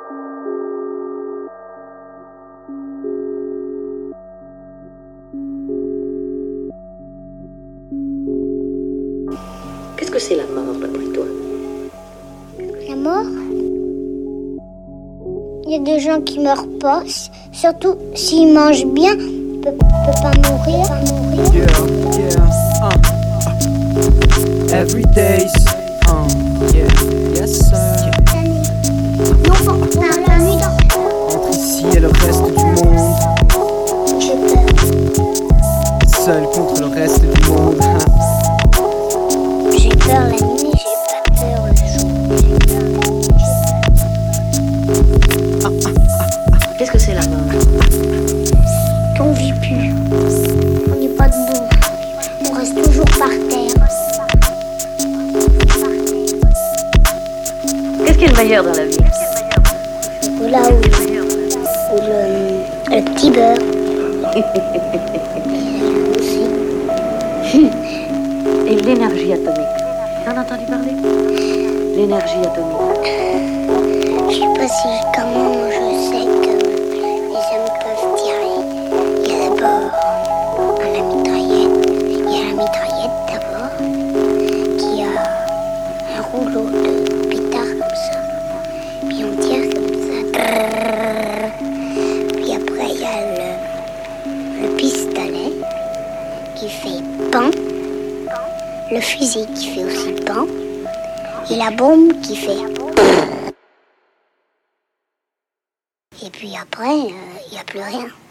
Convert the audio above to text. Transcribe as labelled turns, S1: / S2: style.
S1: Qu'est-ce que c'est la mort, d'après toi?
S2: La mort? Il y a des gens qui meurent pas, surtout s'ils mangent bien, ils peuvent pas mourir.
S3: Every day's, yes sir.
S2: Non, pas la nuit.
S3: Entre ici et le reste du monde,
S2: J'ai peur.
S3: seul contre le reste du monde.
S2: J'ai peur la nuit, j'ai pas peur le jour.
S1: Qu'est-ce que c'est la mort?
S2: Qu'on vit plus. On n'est pas debout. On reste toujours par terre.
S1: Qu'est-ce qui est le meilleur dans la vie?
S2: Ou là où le petit beurre. Aussi.
S1: Et l'énergie atomique. T'en as entendu parler? L'énergie atomique.
S2: Je sais pas si comment je sais que les hommes peuvent tirer. Il y a d'abord la mitraillette. Il y a la mitraillette d'abord qui a un rouleau de pétard comme ça. Puis on tire comme ça. Puis après il y a le pistolet qui fait pan. Le fusil qui fait aussi pan. Et la bombe qui fait. Et puis après, il n'y a plus rien.